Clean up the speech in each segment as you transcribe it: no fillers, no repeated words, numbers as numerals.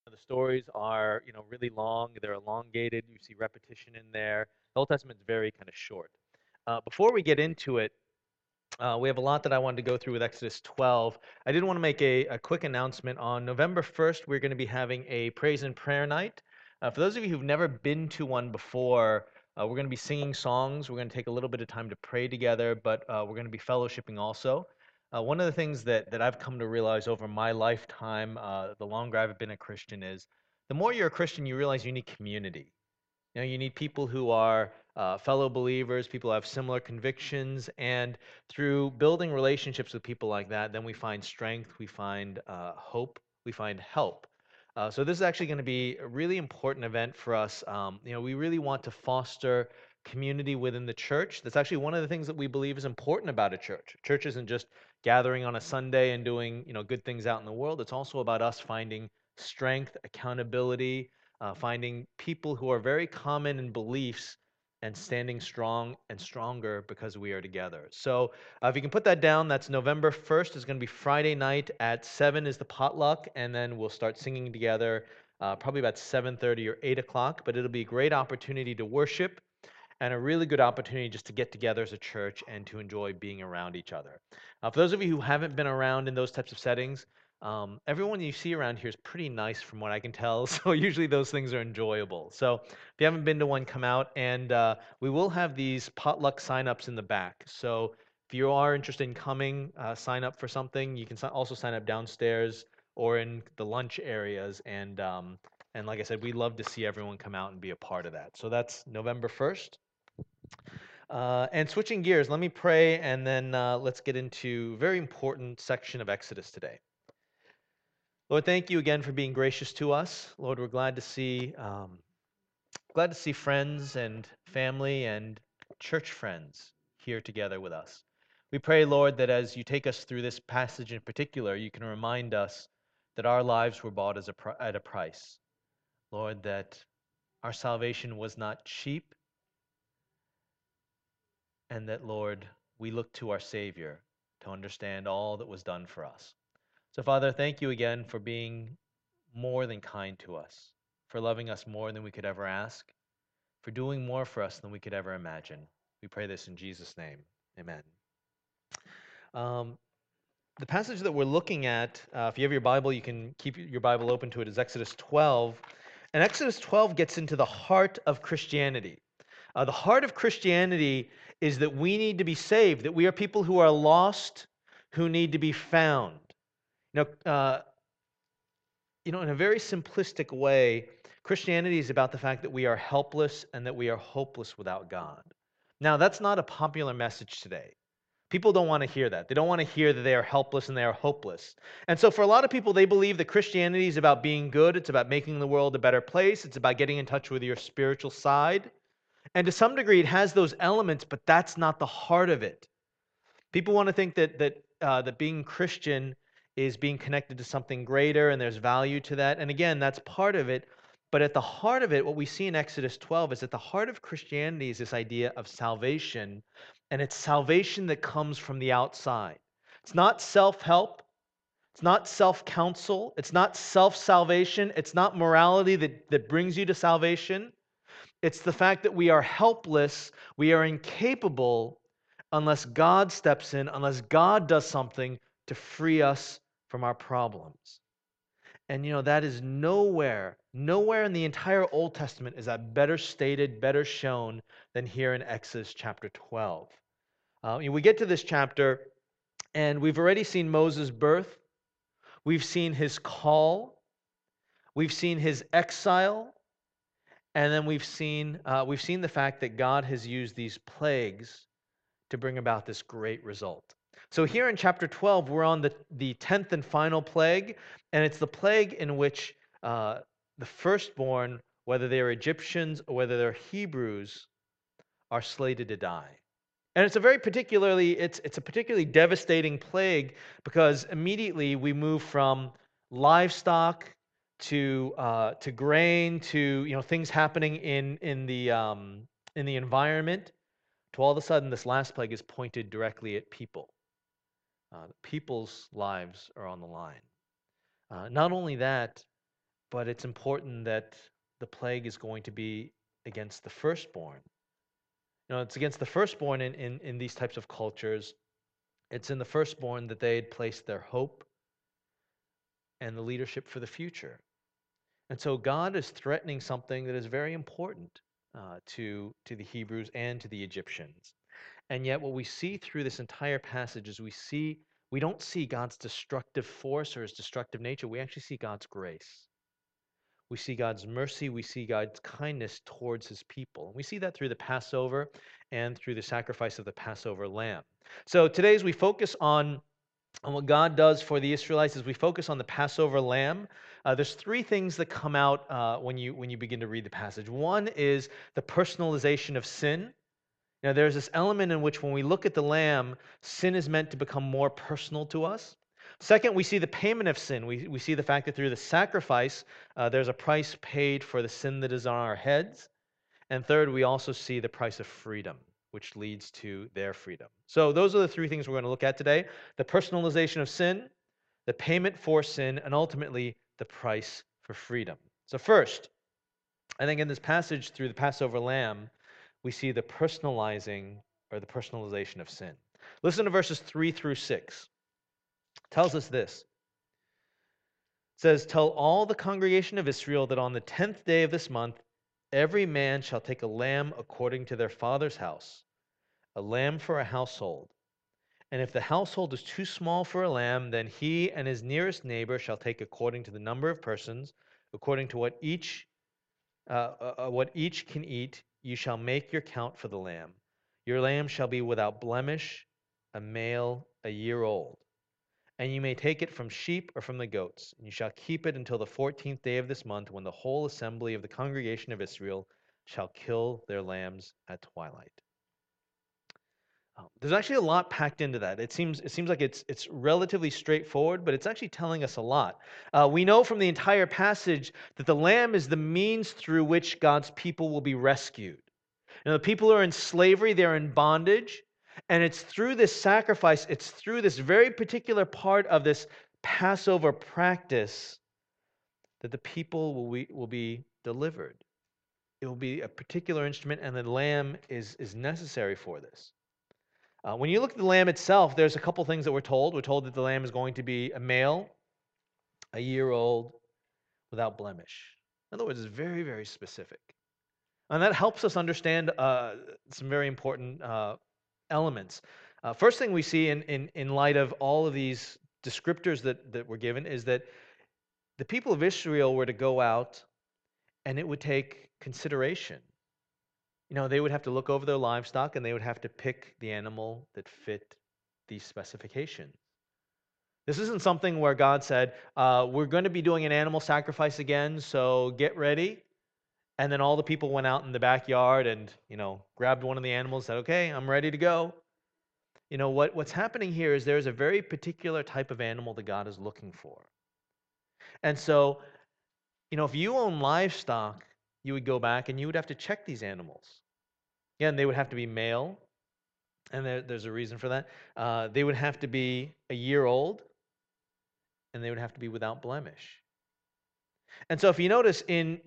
The stories are, really long. They're elongated. You see repetition in there. The Old Testament's very kind of short. Before we get into it, we have a lot that I wanted to go through with Exodus 12. I did want to make a quick announcement. On November 1st, we're going to be having a praise and prayer night. For those of you who've never been to one before, we're going to be singing songs. We're going to take a little bit of time to pray together, but we're going to be fellowshipping also. One of the things that I've come to realize over my lifetime, the longer I've been a Christian, is the more you're a Christian, you realize you need community. You need people who are fellow believers, people who have similar convictions, and through building relationships with people like that, then we find strength, we find hope, we find help. So this is actually going to be a really important event for us. We really want to foster community within the church. That's actually one of the things that we believe is important about a church. Church isn't just gathering on a Sunday and doing, good things out in the world. It's also about us finding strength, accountability, finding people who are very common in beliefs and standing strong and stronger because we are together. So if you can put that down, that's November 1st. It's going to be Friday night at 7 is the potluck, and then we'll start singing together probably about 7:30 or 8 o'clock. But it'll be a great opportunity to worship and a really good opportunity just to get together as a church and to enjoy being around each other. For those of you who haven't been around in those types of settings, everyone you see around here is pretty nice from what I can tell. So usually those things are enjoyable. So if you haven't been to one, come out. And we will have these potluck signups in the back. So if you are interested in coming, sign up for something. You can also sign up downstairs or in the lunch areas. And like I said, we'd love to see everyone come out and be a part of that. So that's November 1st. And switching gears, let me pray, and then let's get into a very important section of Exodus today. Lord, thank you again for being gracious to us. Lord, we're glad to see friends and family and church friends here together with us. We pray, Lord, that as you take us through this passage in particular, you can remind us that our lives were bought at a price. Lord, that our salvation was not cheap, and that, Lord, we look to our Savior to understand all that was done for us. So, Father, thank you again for being more than kind to us, for loving us more than we could ever ask, for doing more for us than we could ever imagine. We pray this in Jesus' name. Amen. Um, the passage that we're looking at, if you have your Bible, you can keep your Bible open to it, is Exodus 12. And Exodus 12 gets into the heart of Christianity. The heart of Christianity is that we need to be saved, that we are people who are lost, who need to be found. You know, uh, in a very simplistic way, Christianity is about the fact that we are helpless and that we are hopeless without God. Now, that's not a popular message today. People don't want to hear that. They don't want to hear that they are helpless and they are hopeless. And so, for a lot of people, they believe that Christianity is about being good. It's about making the world a better place. It's about getting in touch with your spiritual side. And to some degree, it has those elements, but that's not the heart of it. People want to think that being Christian is being connected to something greater, and there's value to that. And again, that's part of it. But at the heart of it, what we see in Exodus 12 is that the heart of Christianity is this idea of salvation, and it's salvation that comes from the outside. It's not self-help. It's not self-counsel. It's not self-salvation. It's not morality that brings you to salvation. It's the fact that we are helpless, we are incapable unless God steps in, unless God does something to free us from our problems. And that is nowhere in the entire Old Testament is that better stated, better shown than here in Exodus chapter 12. We get to this chapter, and we've already seen Moses' birth, we've seen his call, we've seen his exile, and then we've seen the fact that God has used these plagues to bring about this great result. So here in chapter 12, we're on the 10th and final plague, and it's the plague in which the firstborn, whether they're Egyptians or whether they're Hebrews, are slated to die. And it's a particularly devastating plague because immediately we move from livestock to grain to things happening in the environment to all of a sudden this last plague is pointed directly at people. People's lives are on the line. Not only that, but it's important that the plague is going to be against the firstborn. It's against the firstborn in these types of cultures. It's in the firstborn that they had placed their hope and the leadership for the future. And so God is threatening something that is very important to the Hebrews and to the Egyptians. And yet, what we see through this entire passage is we don't see God's destructive force or his destructive nature. We actually see God's grace. We see God's mercy. We see God's kindness towards his people. And we see that through the Passover and through the sacrifice of the Passover lamb. So today, as we focus on what God does for the Israelites, as we focus on the Passover lamb, there's three things that come out when you begin to read the passage. One is the personalization of sin. Now, there's this element in which when we look at the lamb, sin is meant to become more personal to us. Second, we see the payment of sin. We see the fact that through the sacrifice, there's a price paid for the sin that is on our heads. And third, we also see the price of freedom, which leads to their freedom. So, those are the three things we're going to look at today: the personalization of sin, the payment for sin, and ultimately the price for freedom. So, first, I think in this passage through the Passover lamb, we see the personalizing or the personalization of sin. Listen to verses 3 through 6. It tells us this. It says, "Tell all the congregation of Israel that on the 10th day of this month, every man shall take a lamb according to their father's house, a lamb for a household. And if the household is too small for a lamb, then he and his nearest neighbor shall take according to the number of persons, according to what each can eat. You shall make your count for the lamb. Your lamb shall be without blemish, a male, a year old. And you may take it from sheep or from the goats. And you shall keep it until the 14th day of this month, when the whole assembly of the congregation of Israel shall kill their lambs at twilight." There's actually a lot packed into that. It seems like it's relatively straightforward, but it's actually telling us a lot. We know from the entire passage that the lamb is the means through which God's people will be rescued. The people are in slavery, they're in bondage, and it's through this sacrifice, it's through this very particular part of this Passover practice that the people will be delivered. It will be a particular instrument, and the lamb is necessary for this. When you look at the lamb itself, there's a couple things that we're told. We're told that the lamb is going to be a male, a year old, without blemish. In other words, it's very, very specific. And that helps us understand some very important elements. First thing we see in light of all of these descriptors that were given is that the people of Israel were to go out and it would take consideration. They would have to look over their livestock and they would have to pick the animal that fit these specifications. This isn't something where God said, we're going to be doing an animal sacrifice again, so get ready. And then all the people went out in the backyard and, grabbed one of the animals, said, okay, I'm ready to go. What's happening here is there's a very particular type of animal that God is looking for. And so, if you own livestock, you would go back and you would have to check these animals. Again, they would have to be male, and there's a reason for that. They would have to be a year old, and they would have to be without blemish. And so, if you notice, in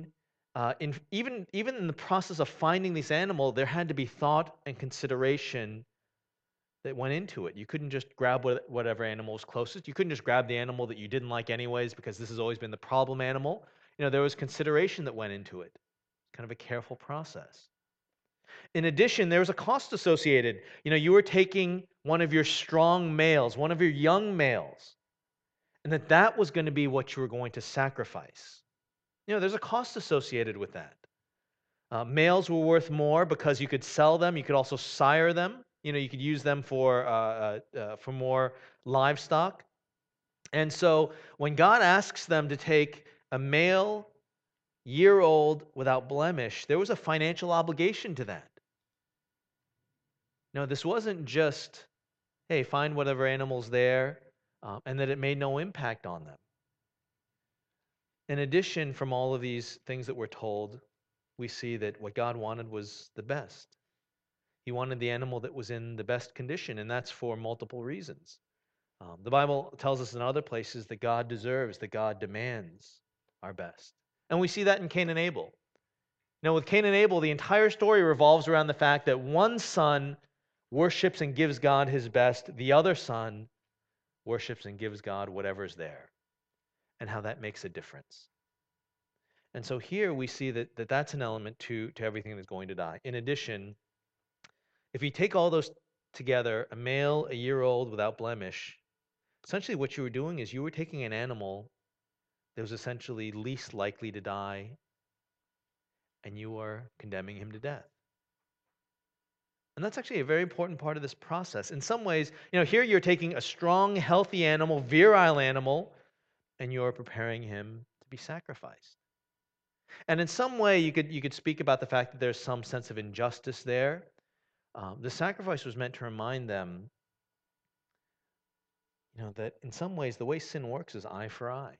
even in the process of finding this animal, there had to be thought and consideration that went into it. You couldn't just grab whatever animal was closest. You couldn't just grab the animal that you didn't like anyways, because this has always been the problem animal. There was consideration that went into it. Kind of a careful process. In addition, there was a cost associated. You were taking one of your strong males, one of your young males, and that was going to be what you were going to sacrifice. There's a cost associated with that. Males were worth more because you could sell them. You could also sire them. You could use them for more livestock. And so when God asks them to take a male, year-old, without blemish, there was a financial obligation to that. This wasn't just, hey, find whatever animal's there, and that it made no impact on them. In addition, from all of these things that we're told, we see that what God wanted was the best. He wanted the animal that was in the best condition, and that's for multiple reasons. The Bible tells us in other places that God deserves, that God demands our best. And we see that in Cain and Abel. Now, with Cain and Abel, the entire story revolves around the fact that one son worships and gives God his best, the other son worships and gives God whatever's there, and how that makes a difference. And so here we see that that's an element to everything that's going to die. In addition, if you take all those together, a male, a year old without blemish, essentially what you were doing is you were taking an animal that was essentially least likely to die, and you are condemning him to death. And that's actually a very important part of this process. In some ways, here you're taking a strong, healthy animal, virile animal, and you're preparing him to be sacrificed. And in some way, you could speak about the fact that there's some sense of injustice there. The sacrifice was meant to remind them, that in some ways the way sin works is eye for eye.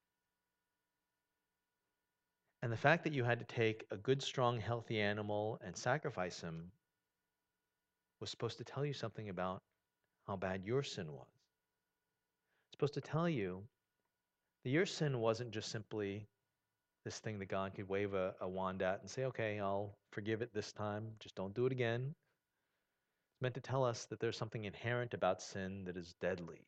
And the fact that you had to take a good, strong, healthy animal and sacrifice him was supposed to tell you something about how bad your sin was. It's supposed to tell you that your sin wasn't just simply this thing that God could wave a wand at and say, okay, I'll forgive it this time, just don't do it again. It's meant to tell us that there's something inherent about sin that is deadly,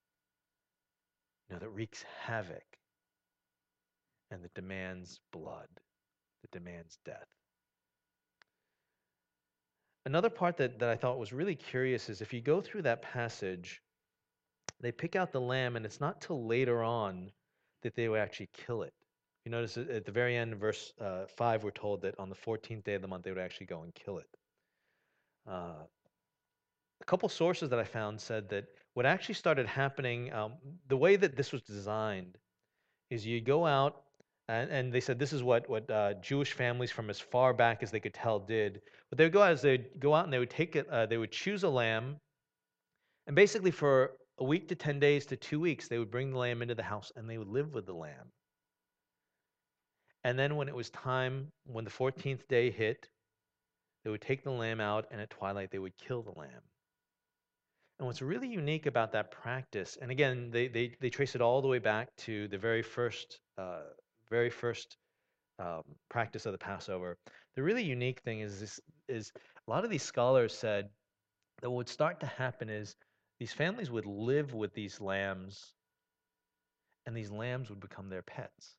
that wreaks havoc and that demands blood, that demands death. Another part that I thought was really curious is if you go through that passage, they pick out the lamb, and it's not till later on that they would actually kill it. You notice at the very end, verse 5, we're told that on the 14th day of the month, they would actually go and kill it. A couple sources that I found said that what actually started happening, the way that this was designed, is you go out, and they said this is what Jewish families from as far back as they could tell did. What they would go out is they'd go out and they would take it, they would choose a lamb, and basically for a week to 10 days to 2 weeks, they would bring the lamb into the house and they would live with the lamb. And then when it was time, when the 14th day hit, they would take the lamb out, and at twilight they would kill the lamb. And what's really unique about that practice, and again, they trace it all the way back to the very first practice of the Passover. The really unique thing is a lot of these scholars said that what would start to happen is these families would live with these lambs, and these lambs would become their pets.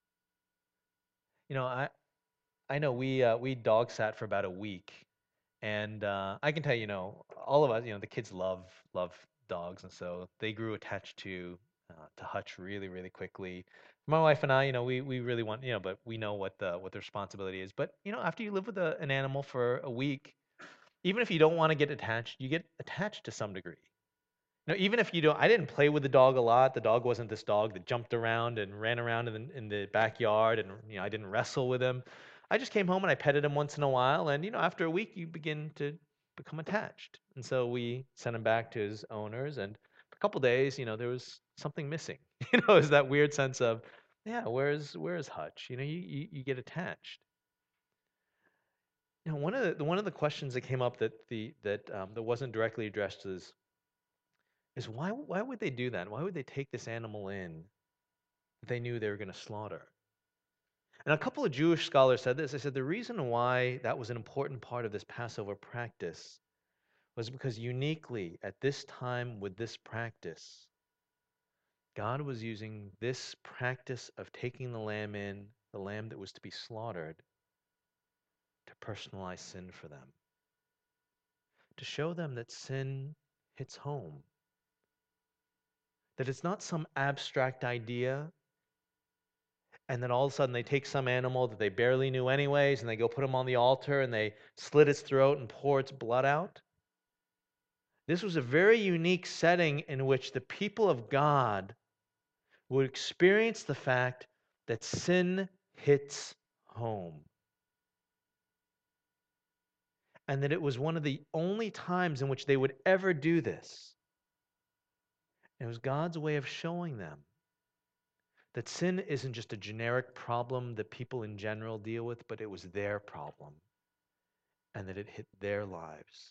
I know we dog sat for about a week, and I can tell you, all of us, the kids love dogs, and so they grew attached to Hutch really really quickly. My wife and I, we really want, but we know what the responsibility is. But after you live with an animal for a week, even if you don't want to get attached, you get attached to some degree. Even if you don't, I didn't play with the dog a lot. The dog wasn't this dog that jumped around and ran around in the backyard, and I didn't wrestle with him. I just came home and I petted him once in a while, and after a week, you begin to become attached. And so we sent him back to his owners, and for a couple days, there was something missing. It was that weird sense of, yeah, where's Hutch? You get attached. One of the questions that came up that wasn't directly addressed is why would they do that? Why would they take this animal in that they knew they were going to slaughter? And a couple of Jewish scholars said this. They said the reason why that was an important part of this Passover practice was because uniquely at this time with this practice, God was using this practice of taking the lamb in, the lamb that was to be slaughtered, to personalize sin for them, to show them that sin hits home, that it's not some abstract idea, and then all of a sudden they take some animal that they barely knew anyways, and they go put him on the altar, and they slit its throat and pour its blood out. This was a very unique setting in which the people of God would experience the fact that sin hits home. And that it was one of the only times in which they would ever do this. It was God's way of showing them that sin isn't just a generic problem that people in general deal with, but it was their problem, and that it hit their lives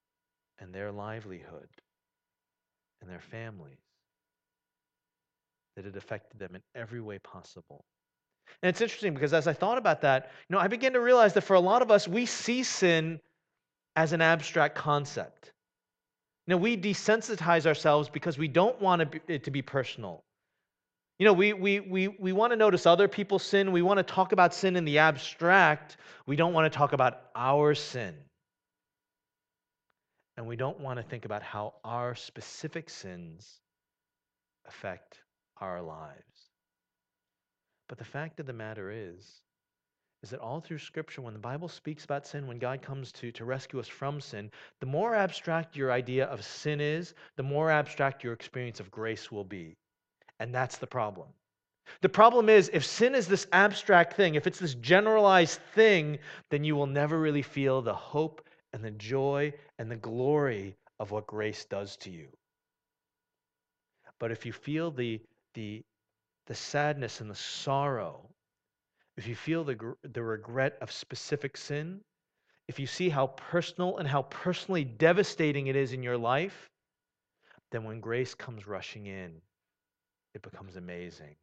and their livelihood and their families. that it affected them in every way possible. And it's interesting because as I thought about that, I began to realize that for a lot of us, we see sin as an abstract concept. We desensitize ourselves because we don't want it to be personal. We want to notice other people's sin. We want to talk about sin in the abstract. We don't want to talk about our sin. And we don't want to think about how our specific sins affect our lives. But the fact of the matter is that all through Scripture, when the Bible speaks about sin, when God comes to rescue us from sin, the more abstract your idea of sin is, the more abstract your experience of grace will be. And that's the problem. The problem is, if sin is this abstract thing, if it's this generalized thing, then you will never really feel the hope and the joy and the glory of what grace does to you. But if you feel the sadness and the sorrow, if you feel the regret of specific sin, if you see how personal and how personally devastating it is in your life, then when grace comes rushing in, it becomes amazing.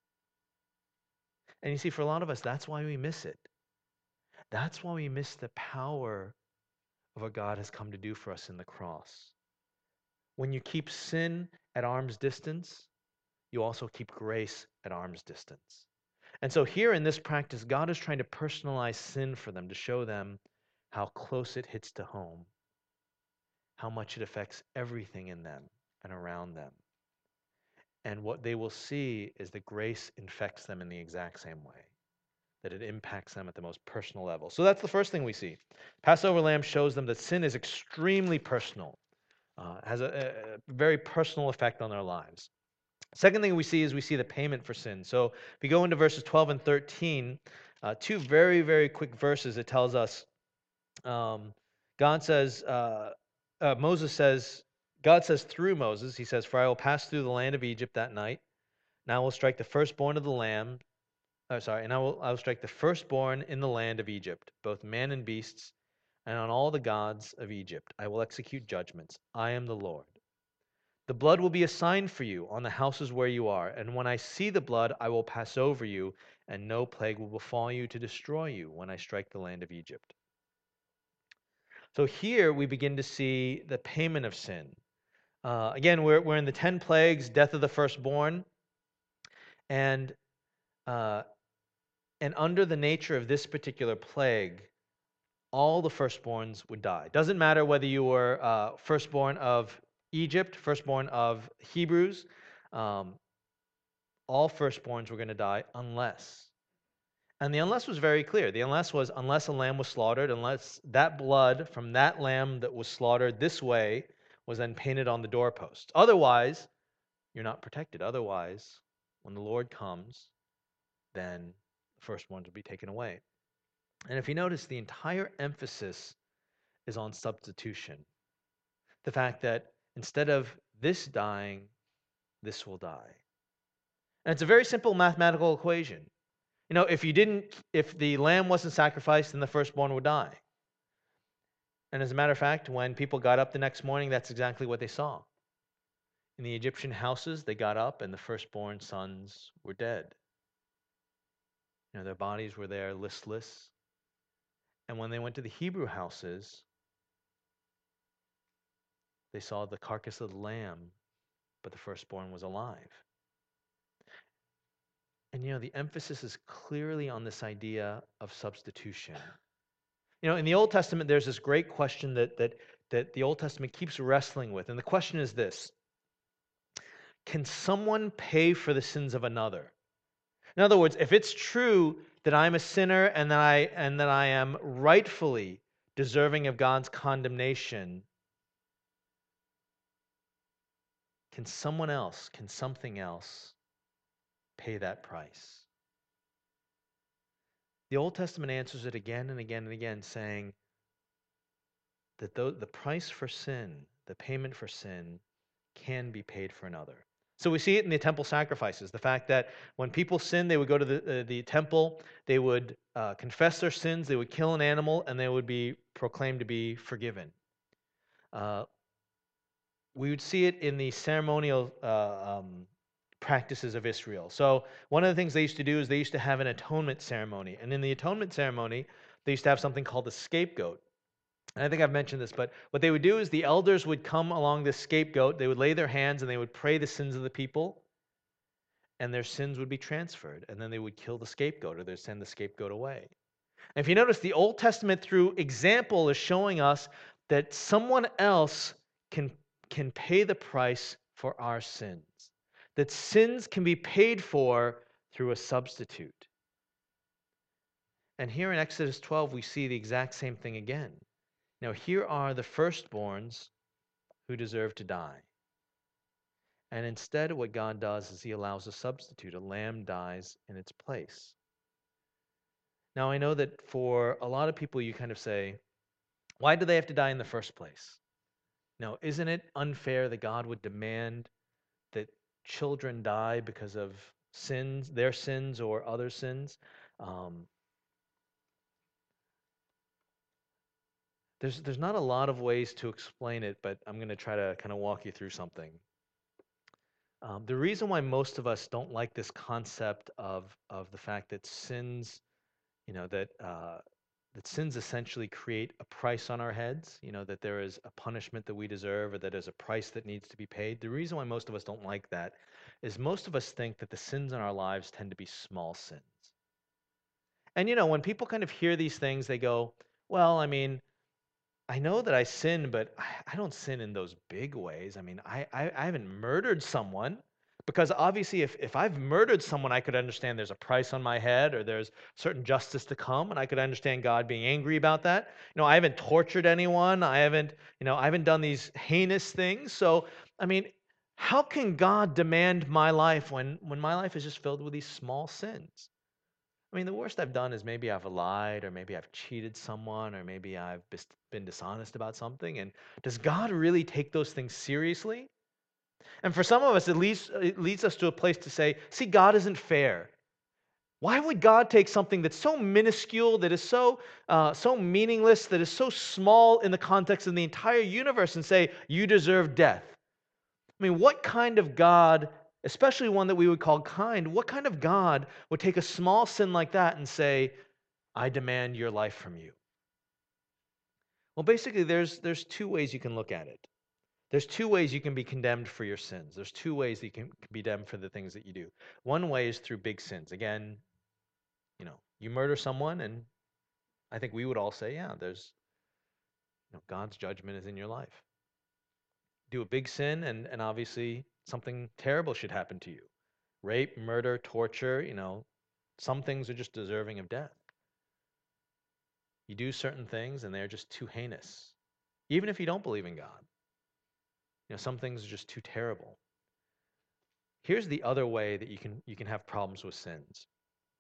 And you see, for a lot of us, that's why we miss it. That's why we miss the power of what God has come to do for us in the cross. When you keep sin at arm's distance, you also keep grace at arm's distance. And so here in this practice, God is trying to personalize sin for them to show them how close it hits to home, how much it affects everything in them and around them. And what they will see is that grace infects them in the exact same way, that it impacts them at the most personal level. So that's the first thing we see. Passover lamb shows them that sin is extremely personal, has a very personal effect on their lives. Second thing we see is we see the payment for sin. So if we go into verses 12 and 13, two very, very quick verses, it tells us, God says, Moses says, God says through Moses, he says, "For I will pass through the land of Egypt that night, and I will strike the firstborn of the lamb, and I will strike the firstborn in the land of Egypt, both man and beasts, and on all the gods of Egypt I will execute judgments. I am the Lord. The blood will be a sign for you on the houses where you are, and when I see the blood, I will pass over you, and no plague will befall you to destroy you when I strike the land of Egypt." So here we begin to see the payment of sin. Again, we're in the 10 plagues, death of the firstborn, and uh, under the nature of this particular plague, all the firstborns would die. Doesn't matter whether you were firstborn of Egypt, firstborn of Hebrews, all firstborns were going to die unless. And the unless was very clear. The unless was unless a lamb was slaughtered, unless that blood from that lamb that was slaughtered this way was then painted on the doorpost. Otherwise, you're not protected. Otherwise, when the Lord comes, then the firstborns will be taken away. And if you notice, the entire emphasis is on substitution. The fact that instead of this dying, this will die. And it's a very simple mathematical equation. If the lamb wasn't sacrificed, then the firstborn would die. And as a matter of fact, when people got up the next morning, that's exactly what they saw. In the Egyptian houses, they got up and the firstborn sons were dead. Their bodies were there listless. And when they went to the Hebrew houses, they saw the carcass of the lamb, but the firstborn was alive. And the emphasis is clearly on this idea of substitution. In the Old Testament, there's this great question that the Old Testament keeps wrestling with. And the question is this: can someone pay for the sins of another? In other words, if it's true that I'm a sinner and that I am rightfully deserving of God's condemnation, can someone else, can something else pay that price? The Old Testament answers it again and again and again, saying that the price for sin, the payment for sin, can be paid for another. So we see it in the temple sacrifices, the fact that when people sinned, they would go to the temple, they would confess their sins, they would kill an animal, and they would be proclaimed to be forgiven. We would see it in the ceremonial practices of Israel. So one of the things they used to do is they used to have an atonement ceremony. And in the atonement ceremony, they used to have something called a scapegoat. And I think I've mentioned this, but what they would do is the elders would come along this scapegoat, they would lay their hands and they would pray the sins of the people, and their sins would be transferred. And then they would kill the scapegoat or they'd send the scapegoat away. And if you notice, the Old Testament through example is showing us that someone else can pay the price for our sins. That sins can be paid for through a substitute. And here in Exodus 12, we see the exact same thing again. Now, here are the firstborns who deserve to die. And instead, what God does is he allows a substitute. A lamb dies in its place. Now, I know that for a lot of people, you kind of say, why do they have to die in the first place? Now, isn't it unfair that God would demand that children die because of sins, their sins or other sins? Um, there's not a lot of ways to explain it, but I'm going to try to kind of walk you through something. The reason why most of us don't like this concept of the fact that sins, that sins essentially create a price on our heads, that there is a punishment that we deserve or that there's a price that needs to be paid. The reason why most of us don't like that is most of us think that the sins in our lives tend to be small sins. And when people kind of hear these things, they go, well, I mean, I know that I sin, but I don't sin in those big ways. I mean, I haven't murdered someone because obviously if I've murdered someone, I could understand there's a price on my head or there's certain justice to come, and I could understand God being angry about that. I haven't tortured anyone. I haven't done these heinous things. So, I mean, how can God demand my life when my life is just filled with these small sins? I mean, the worst I've done is maybe I've lied, or maybe I've cheated someone, or maybe I've been dishonest about something. And does God really take those things seriously? And for some of us, it leads us to a place to say, see, God isn't fair. Why would God take something that's so minuscule, that is so meaningless, that is so small in the context of the entire universe, and say, you deserve death? I mean, what kind of God, especially one that we would call kind, what kind of God would take a small sin like that and say, I demand your life from you? Well, basically, there's two ways you can look at it. There's two ways you can be condemned for your sins. There's two ways that you can be condemned for the things that you do. One way is through big sins. Again, you murder someone, and I think we would all say, yeah, there's God's judgment is in your life. Do a big sin, and obviously something terrible should happen to you. Rape, murder, torture, some things are just deserving of death. You do certain things and they're just too heinous. Even if you don't believe in God, some things are just too terrible. Here's the other way that you can have problems with sins.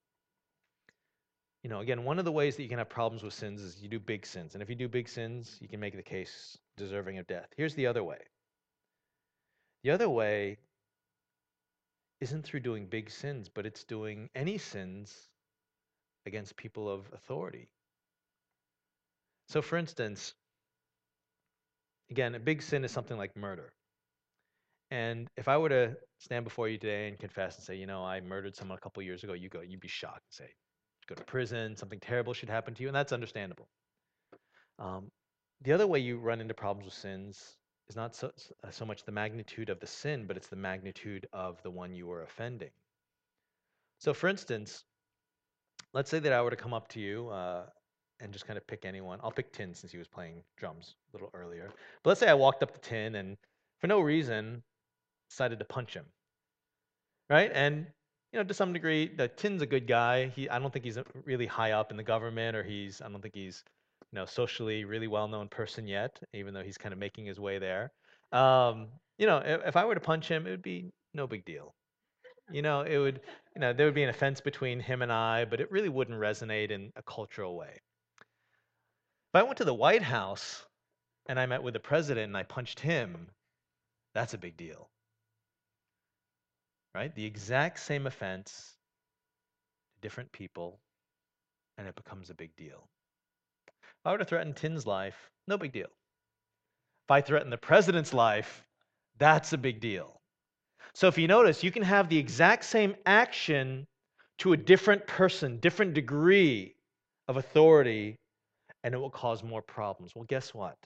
Again, one of the ways that you can have problems with sins is you do big sins. And if you do big sins, you can make the case deserving of death. Here's the other way. The other way isn't through doing big sins, but it's doing any sins against people of authority. So, for instance, again, a big sin is something like murder. And if I were to stand before you today and confess and say, I murdered someone a couple years ago, you'd be shocked and say, go to prison, something terrible should happen to you, and that's understandable. The other way you run into problems with sins is not so much the magnitude of the sin, but it's the magnitude of the one you were offending. So, for instance, let's say that I were to come up to you and just kind of pick anyone. I'll pick Tin since he was playing drums a little earlier. But let's say I walked up to Tin and for no reason decided to punch him, right? And to some degree, the Tin's a good guy. I don't think he's really high up in the government, or I don't think he's socially really well-known person yet, even though he's kind of making his way there. If I were to punch him, it would be no big deal. It would, there would be an offense between him and I, but it really wouldn't resonate in a cultural way. If I went to the White House and I met with the president and I punched him, that's a big deal. Right? The exact same offense to different people, and it becomes a big deal. If I were to threaten Tin's life, no big deal. If I threaten the president's life, that's a big deal. So if you notice, you can have the exact same action to a different person, different degree of authority, and it will cause more problems. Well, guess what?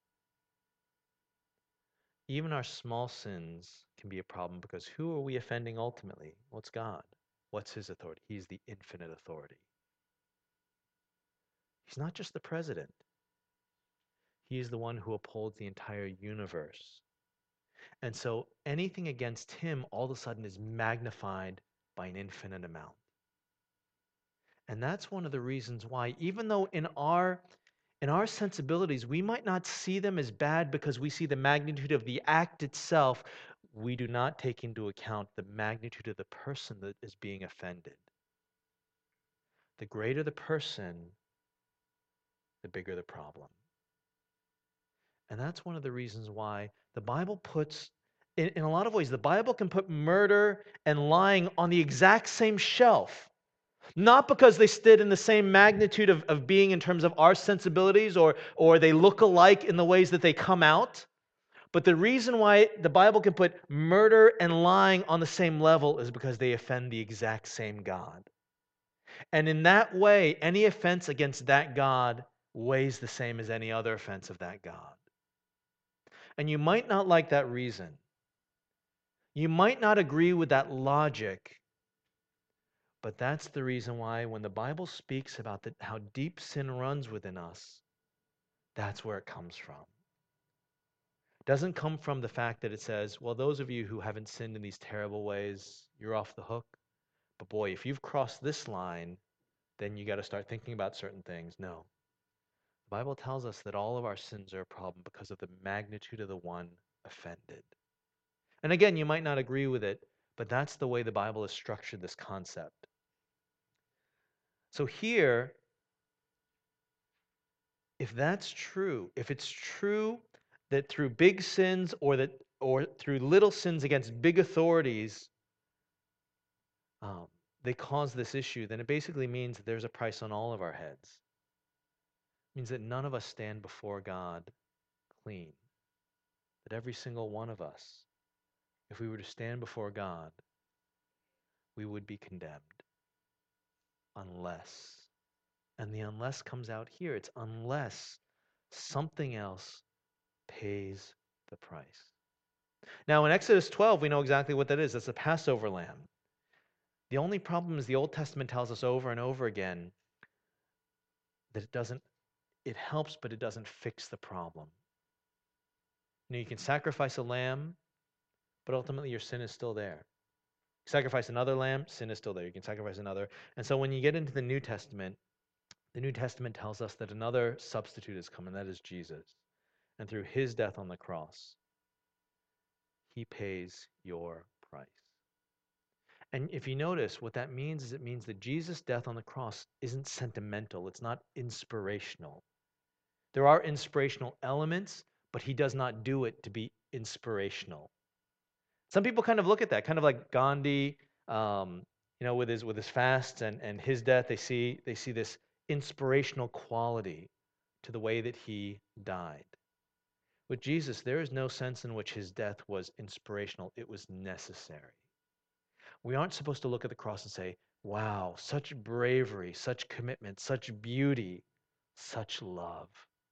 Even our small sins can be a problem because who are we offending ultimately? Well, it's God. What's his authority? He's the infinite authority. He's not just the president. He is the one who upholds the entire universe. And so anything against him all of a sudden is magnified by an infinite amount. And that's one of the reasons why, even though in our sensibilities, we might not see them as bad because we see the magnitude of the act itself, we do not take into account the magnitude of the person that is being offended. The greater the person, the bigger the problem. And that's one of the reasons why the Bible puts, in a lot of ways, the Bible can put murder and lying on the exact same shelf. Not because they stood in the same magnitude of being in terms of our sensibilities or they look alike in the ways that they come out, but the reason why the Bible can put murder and lying on the same level is because they offend the exact same God. And in that way, any offense against that God weighs the same as any other offense of that God. And you might not like that reason. You might not agree with that logic, but that's the reason why when the Bible speaks about how deep sin runs within us, that's where it comes from. It doesn't come from the fact that it says, well, those of you who haven't sinned in these terrible ways, you're off the hook. But boy, if you've crossed this line, then you got to start thinking about certain things. No. The Bible tells us that all of our sins are a problem because of the magnitude of the one offended. And again, you might not agree with it, but that's the way the Bible has structured this concept. So here, if that's true, if it's true that through big sins or through little sins against big authorities, they cause this issue, then it basically means that there's a price on all of our heads. It means that none of us stand before God clean. That every single one of us, if we were to stand before God, we would be condemned. Unless, and the unless comes out here, it's unless something else pays the price. Now, in Exodus 12, we know exactly what that is. That's the Passover lamb. The only problem is the Old Testament tells us over and over again that it helps, but it doesn't fix the problem. You can sacrifice a lamb, but ultimately your sin is still there. Sacrifice another lamb, sin is still there. You can sacrifice another. And so when you get into the New Testament tells us that another substitute has come, and that is Jesus. And through his death on the cross, he pays your price. And if you notice, what that means is it means that Jesus' death on the cross isn't sentimental. It's not inspirational. There are inspirational elements, but he does not do it to be inspirational. Some people kind of look at that, kind of like Gandhi, with his fasts and his death. They see this inspirational quality to the way that he died. With Jesus, there is no sense in which his death was inspirational. It was necessary. We aren't supposed to look at the cross and say, wow, such bravery, such commitment, such beauty, such love.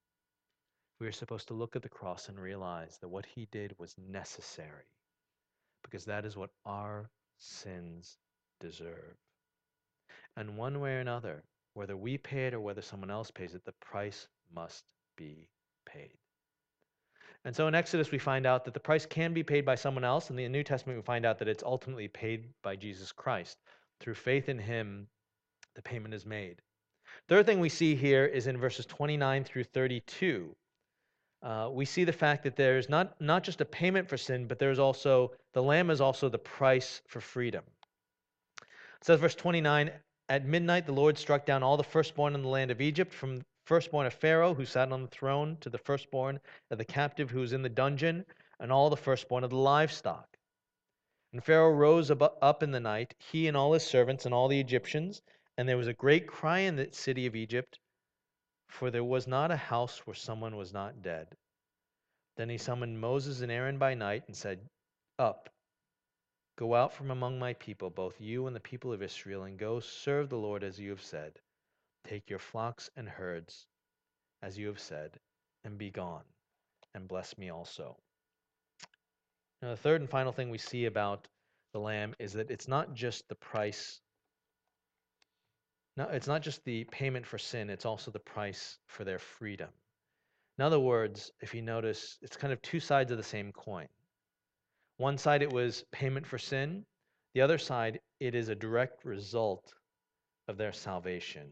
We are supposed to look at the cross and realize that what he did was necessary because that is what our sins deserve. And one way or another, whether we pay it or whether someone else pays it, the price must be paid. And so in Exodus, we find out that the price can be paid by someone else. In the New Testament, we find out that it's ultimately paid by Jesus Christ. Through faith in him, the payment is made. Third thing we see here is in verses 29 through 32. We see the fact that there's not just a payment for sin, but there's also, the lamb is also the price for freedom. It says, verse 29, at midnight the Lord struck down all the firstborn in the land of Egypt, from firstborn of Pharaoh, who sat on the throne, to the firstborn of the captive who was in the dungeon, and all the firstborn of the livestock. And Pharaoh rose up in the night, he and all his servants and all the Egyptians, and there was a great cry in the city of Egypt, for there was not a house where someone was not dead. Then he summoned Moses and Aaron by night and said, up, Go out from among my people, both you and the people of Israel, and go serve the Lord as you have said. Take your flocks and herds, as you have said, and be gone, and bless me also." Now, the third and final thing we see about the lamb is that it's not just the price, no, it's not just the payment for sin, it's also the price for their freedom. In other words, if you notice, it's kind of two sides of the same coin. One side, it was payment for sin. The other side, it is a direct result of their salvation.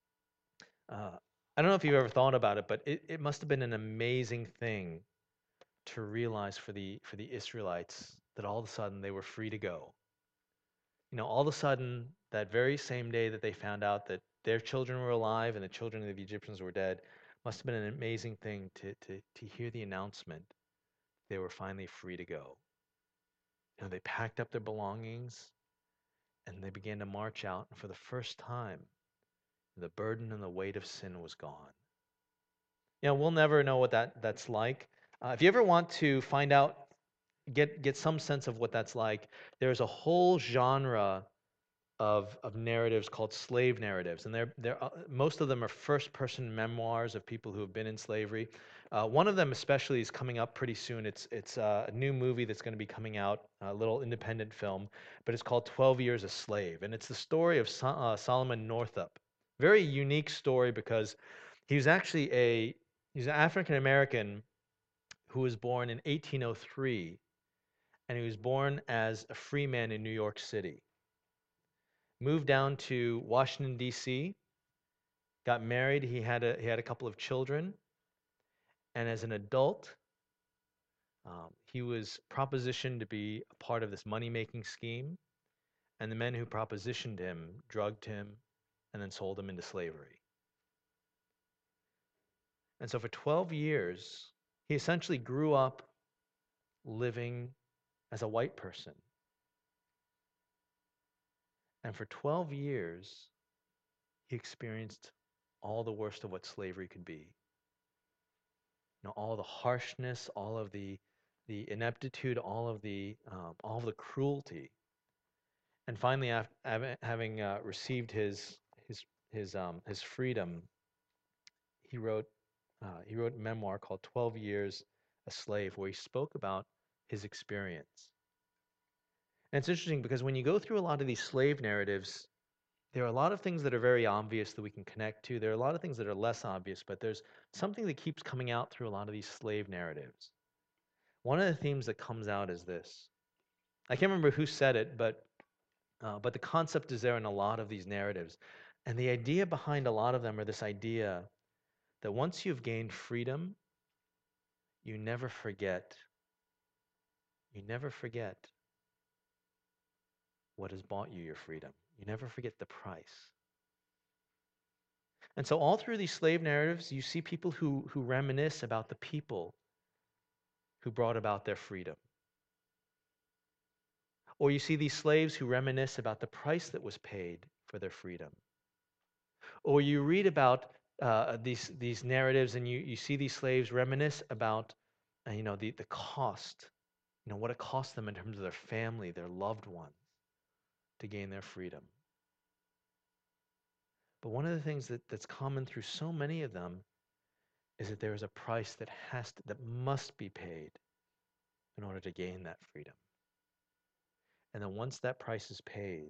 Uh, I don't know if you've ever thought about it, but it must have been an amazing thing to realize for the Israelites that all of a sudden they were free to go. All of a sudden, that very same day that they found out that their children were alive and the children of the Egyptians were dead, must have been an amazing thing to hear the announcement they were finally free to go. They packed up their belongings and they began to march out. And for the first time, the burden and the weight of sin was gone. We'll never know what that's like. If you ever want to find out, get some sense of what that's like, there's a whole genre of narratives called slave narratives, and they're most of them are first-person memoirs of people who have been in slavery. One of them especially is coming up pretty soon. It's a new movie that's going to be coming out, a little independent film, but it's called 12 Years a Slave, and it's the story of Solomon Northup. Very unique story because he was actually he's an African American who was born in 1803, and he was born as a free man in New York City. Moved down to Washington, D.C., got married. He had a couple of children. And as an adult, he was propositioned to be a part of this money-making scheme. And the men who propositioned him drugged him and then sold him into slavery. And so for 12 years, he essentially grew up living as a white person. And for 12 years, he experienced all the worst of what slavery could be. All the harshness, all of the ineptitude, all of the cruelty. And finally, having received his freedom, he wrote a memoir called 12 Years a Slave, where he spoke about his experience. And it's interesting because when you go through a lot of these slave narratives, there are a lot of things that are very obvious that we can connect to. There are a lot of things that are less obvious, but there's something that keeps coming out through a lot of these slave narratives. One of the themes that comes out is this. I can't remember who said it, but the concept is there in a lot of these narratives. And the idea behind a lot of them are this idea that once you've gained freedom, you never forget. You never forget what has bought you your freedom. You never forget the price. And so all through these slave narratives, you see people who reminisce about the people who brought about their freedom. Or you see these slaves who reminisce about the price that was paid for their freedom. Or you read about these narratives and you see these slaves reminisce about the cost, what it cost them in terms of their family, their loved ones, to gain their freedom. But one of the things that's common through so many of them is that there is a price that must be paid in order to gain that freedom. And then once that price is paid,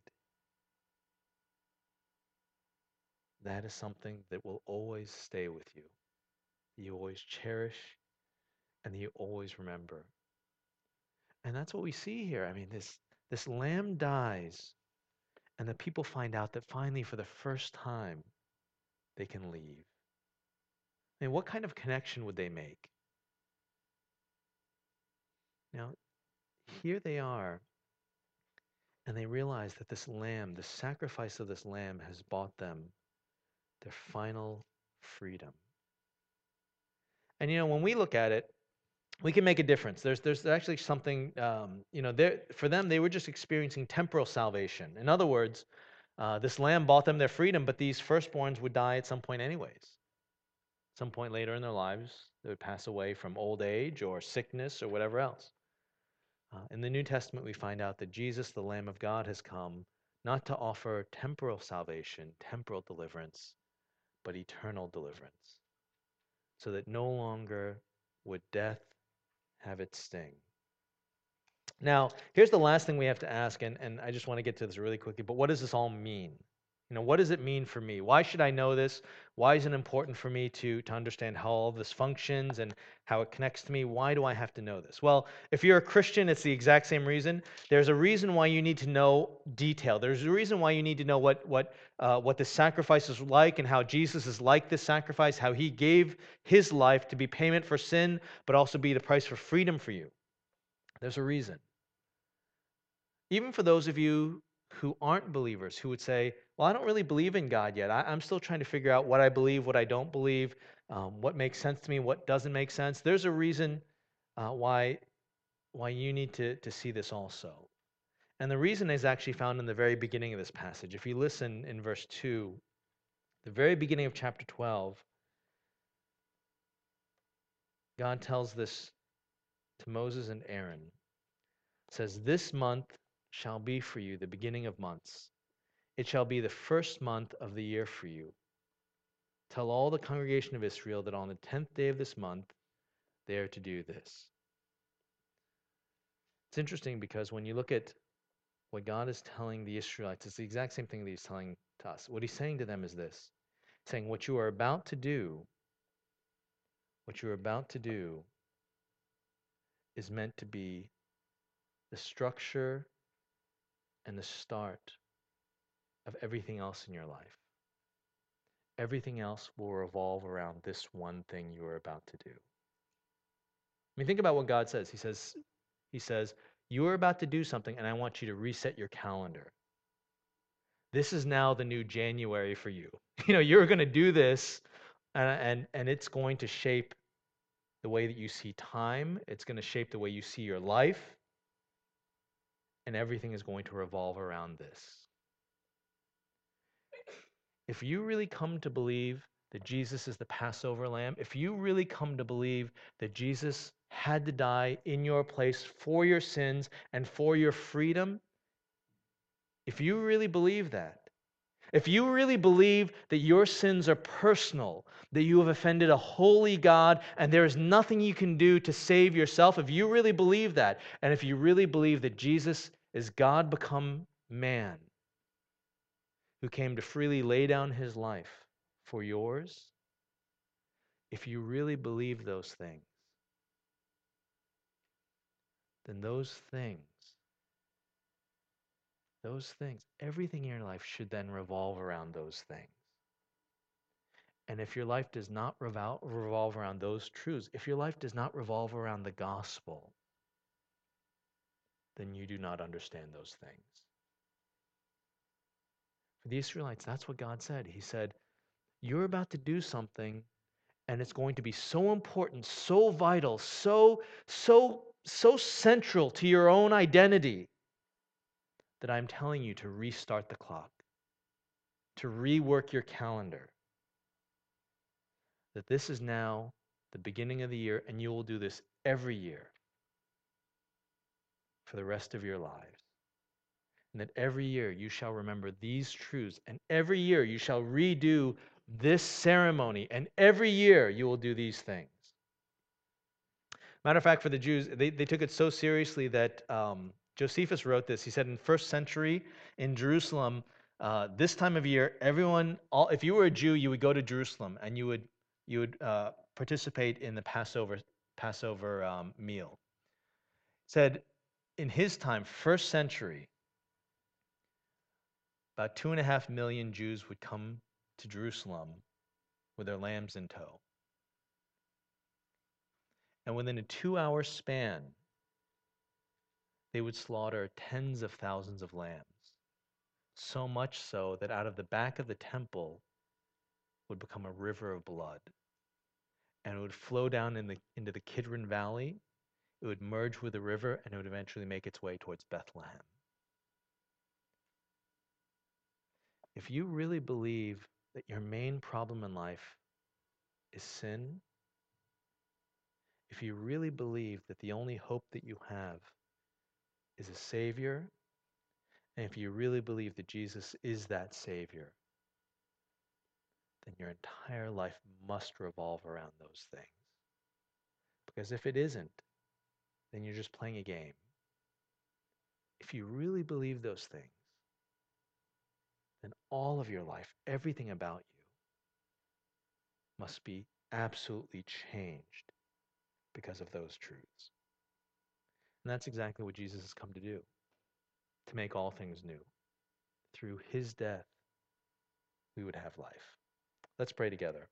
that is something that will always stay with you, that you always cherish, and that you always remember. And that's what we see here. I mean, this lamb dies, and the people find out that finally, for the first time, they can leave. I mean, what kind of connection would they make? Now, here they are, and they realize that this lamb, the sacrifice of this lamb, has bought them their final freedom. And when we look at it, we can make a difference. There's actually something, for them, they were just experiencing temporal salvation. In other words, this lamb bought them their freedom, but these firstborns would die at some point anyways. Some point later in their lives, they would pass away from old age or sickness or whatever else. In the New Testament, we find out that Jesus, the Lamb of God, has come not to offer temporal salvation, temporal deliverance, but eternal deliverance, so that no longer would death have its sting. Now, here's the last thing we have to ask, and I just want to get to this really quickly, but what does this all mean? What does it mean for me? Why should I know this? Why is it important for me to understand how all this functions and how it connects to me? Why do I have to know this? Well, if you're a Christian, it's the exact same reason. There's a reason why you need to know detail. There's a reason why you need to know what the sacrifice is like and how Jesus is like this sacrifice, how he gave his life to be payment for sin, but also be the price for freedom for you. There's a reason. Even for those of you who aren't believers, who would say, well, I don't really believe in God yet. I'm still trying to figure out what I believe, what I don't believe, what makes sense to me, what doesn't make sense. There's a reason why you need to see this also. And the reason is actually found in the very beginning of this passage. If you listen in verse 2, the very beginning of chapter 12, God tells this to Moses and Aaron. It says, "This month shall be for you the beginning of months. It shall be the first month of the year for you. Tell all the congregation of Israel that on the 10th day of this month they are to do this." It's interesting because when you look at what God is telling the Israelites, it's the exact same thing that he's telling to us. What he's saying to them is this. He's saying, what you are about to do is meant to be the structure and the start of everything else in your life. Everything else will revolve around this one thing you are about to do. I mean, think about what God says. He says, you are about to do something, and I want you to reset your calendar. This is now the new January for you. You're going to do this, and it's going to shape the way that you see time. It's going to shape the way you see your life, and everything is going to revolve around this. If you really come to believe that Jesus is the Passover lamb, if you really come to believe that Jesus had to die in your place for your sins and for your freedom, if you really believe that, if you really believe that your sins are personal, that you have offended a holy God and there is nothing you can do to save yourself, if you really believe that, and if you really believe that Jesus is God become man, who came to freely lay down his life for yours, if you really believe those things, then those things, everything in your life should then revolve around those things. And if your life does not revolve around those truths, if your life does not revolve around the gospel, then you do not understand those things. For the Israelites, that's what God said. He said, you're about to do something, and it's going to be so important, so vital, so central to your own identity that I'm telling you to restart the clock, to rework your calendar. That this is now the beginning of the year, and you will do this every year for the rest of your lives. And that every year you shall remember these truths, and every year you shall redo this ceremony, and every year you will do these things. Matter of fact, for the Jews, they took it so seriously that Josephus wrote this. He said in 1st century in Jerusalem, this time of year, if you were a Jew, you would go to Jerusalem and you would participate in the Passover meal. It said in his time, 1st century, about 2.5 million Jews would come to Jerusalem with their lambs in tow. And within a 2-hour span, they would slaughter tens of thousands of lambs. So much so that out of the back of the temple would become a river of blood. And it would flow down into the Kidron Valley. It would merge with the river, and it would eventually make its way towards Bethlehem. If you really believe that your main problem in life is sin, if you really believe that the only hope that you have is a Savior, and if you really believe that Jesus is that Savior, then your entire life must revolve around those things. Because if it isn't, then you're just playing a game. If you really believe those things, then all of your life, everything about you, must be absolutely changed because of those truths. And that's exactly what Jesus has come to do, to make all things new. Through his death, we would have life. Let's pray together.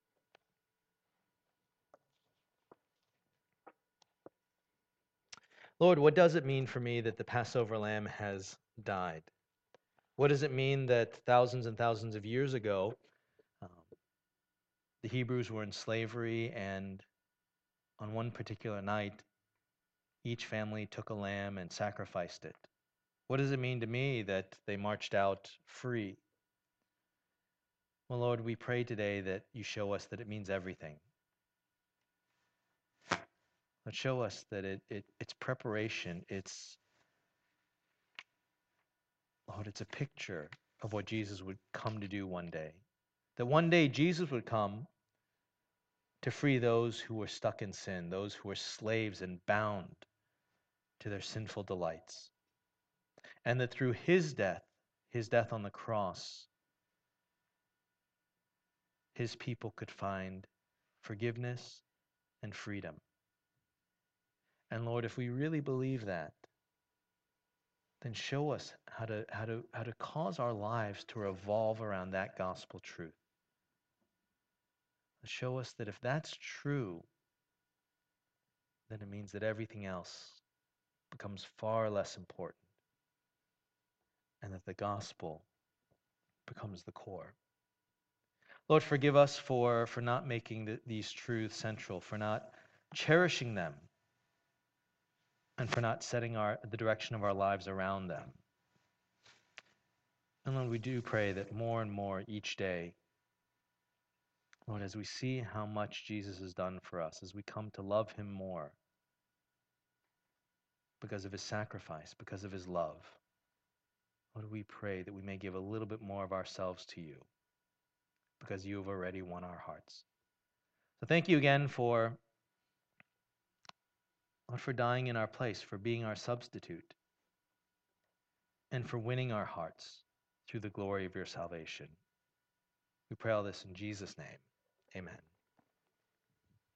Lord, what does it mean for me that the Passover lamb has died? What does it mean that thousands and thousands of years ago, um, the Hebrews were in slavery, and on one particular night, each family took a lamb and sacrificed it? What does it mean to me that they marched out free? Well, Lord, we pray today that you show us that it means everything. But show us that it's preparation. Lord, it's a picture of what Jesus would come to do one day. That one day Jesus would come to free those who were stuck in sin, those who were slaves and bound to their sinful delights. And that through his death on the cross, his people could find forgiveness and freedom. And Lord, if we really believe that, then show us how to cause our lives to revolve around that gospel truth. Show us that if that's true, then it means that everything else becomes far less important, and that the gospel becomes the core. Lord, forgive us for not making these truths central, for not cherishing them, and for not setting the direction of our lives around them. And Lord, we do pray that more and more each day, Lord, as we see how much Jesus has done for us, as we come to love him more because of his sacrifice, because of his love, Lord, we pray that we may give a little bit more of ourselves to you because you have already won our hearts. So thank you again for dying in our place, for being our substitute, and for winning our hearts through the glory of your salvation. We pray all this in Jesus' name. Amen.